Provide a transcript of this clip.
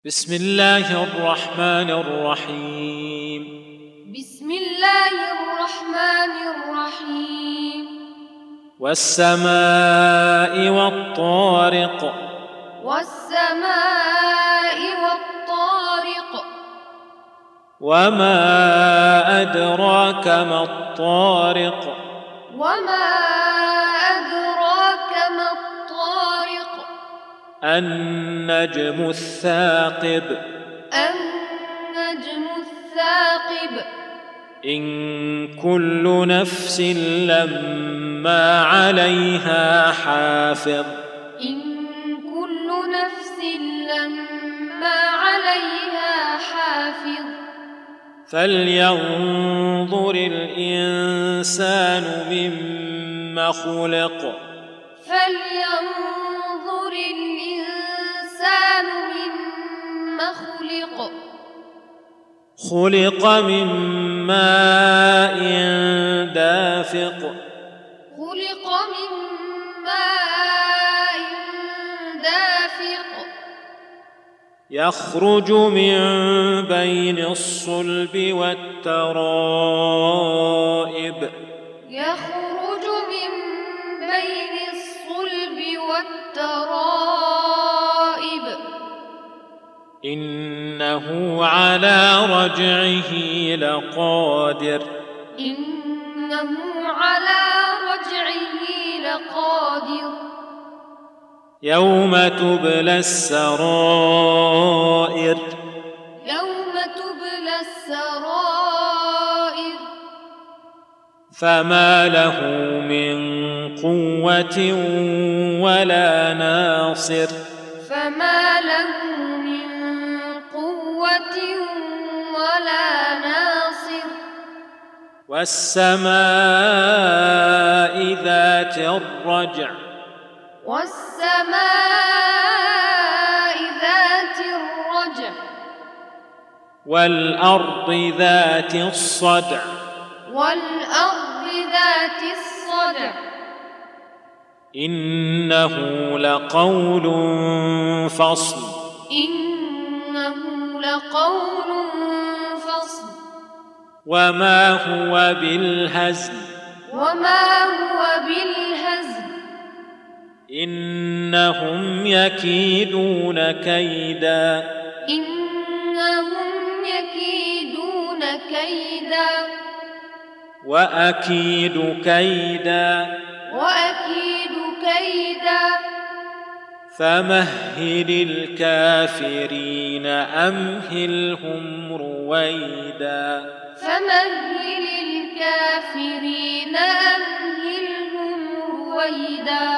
بسم الله الرحمن الرحيم. بسم الله الرحمن الرحيم. والسماء والطارق. والسماء والطارق. وما أدراك ما الطارق. وما أدراك ما الطارق. النجم الثاقب. النجم الثاقب. إن كل نفس لما عليها حافظ. إن كل نفس لما عليها حافظ. فلينظر الإنسان مما خلق. فلينظر الإنسان مما خلق. خلق من ماء دافق. خلق من ماء دافق. يخرج من بين الصلب والترائب. يخرج من بين الصلب والترائب. إنه على رجعه لقادر. إنه على رجعه لقادر. يوم تبلى السرائر. يوم تبلى السرائر. فما له من قوة ولا ناصر. فما له من قوة ولا ناصر. والسماء ذات الرجع. والسماء ذات الرجع. والأرض ذات الصدع. والأرض ذات الصدع. إنه لقول فصل. إنه لقول فصل. وما هو بالهزل. وما هو بالهزل. إنهم يكيدون كيدا. إنهم يكيدون كيدا. وأكيد كيدا. وأكيد كيدا. فمهل الكافرين أمهلهم رويدا. فمهل الكافرين أمهلهم رويدا.